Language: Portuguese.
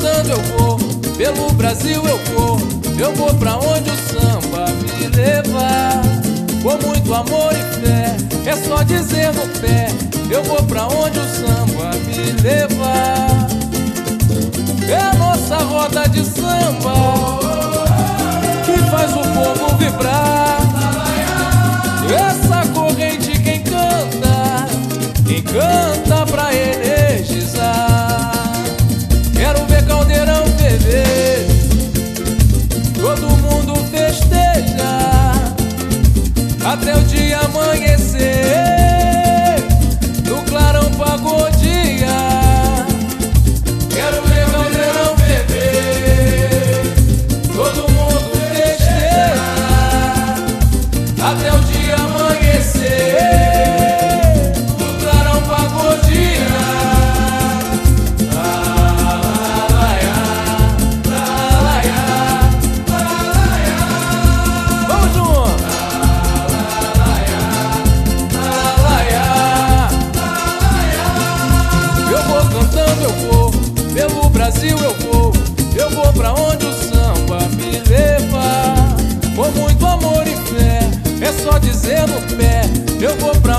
cantando eu vou, pelo Brasil eu vou pra onde o samba me levar. Com muito amor e fé, é só dizer no pé, eu vou pra onde o samba me levar. É a nossa roda de samba que faz o povo vibrar. Essa corrente quem canta pra energizar. Quero ver caldeirão ferver, todo mundo festeja até o dia amanhecer, no clarão pagodia. Quero ver caldeirão ferver, todo mundo festeja até o dia amanhecer. Pelo Brasil eu vou pra onde o samba me levar. Com muito amor e fé, é só dizer no pé, eu vou pra